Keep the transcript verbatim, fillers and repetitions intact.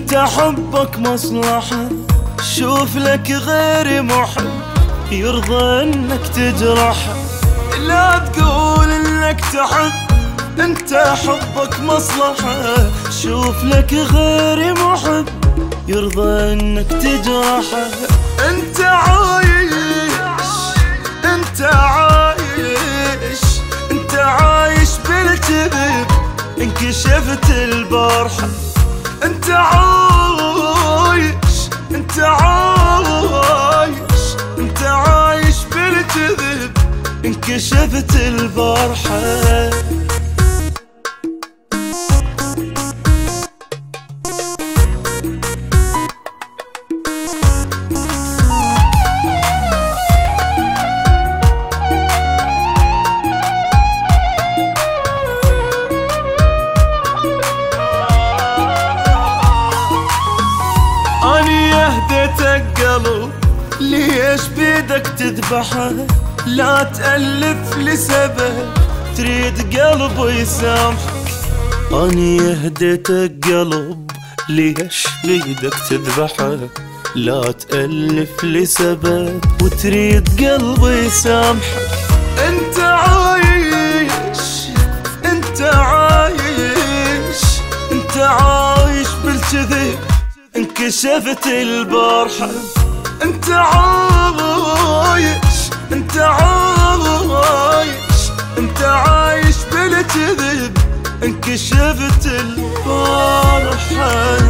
انت حبك مصلحة، شوف لك غير محب يرضى انك تجرحه. لا تقول انك تحب، انت حبك مصلحة، شوف لك غير محب يرضى انك تجرحه. انت عايش انت عايش انت عايش بالكذب، انكشفت البارحة. انت عايش انت عايش انت عايش بالكذب، انكشفت البارحة. أني أهديتك قلب، ليش بيدك تذبحه؟ لا تألف لي سبب تريد قلب يسامحك. أني أهديتك قلب، ليش بيدك تذبحه؟ لا تألف لي سبب وتريد قلب يسامحك. انت عايش انت عايش انت عايش بالكذب، انكشفت البارحة. انت عايش انت عايش انت عايش بالكذب، انكشفت البارحة.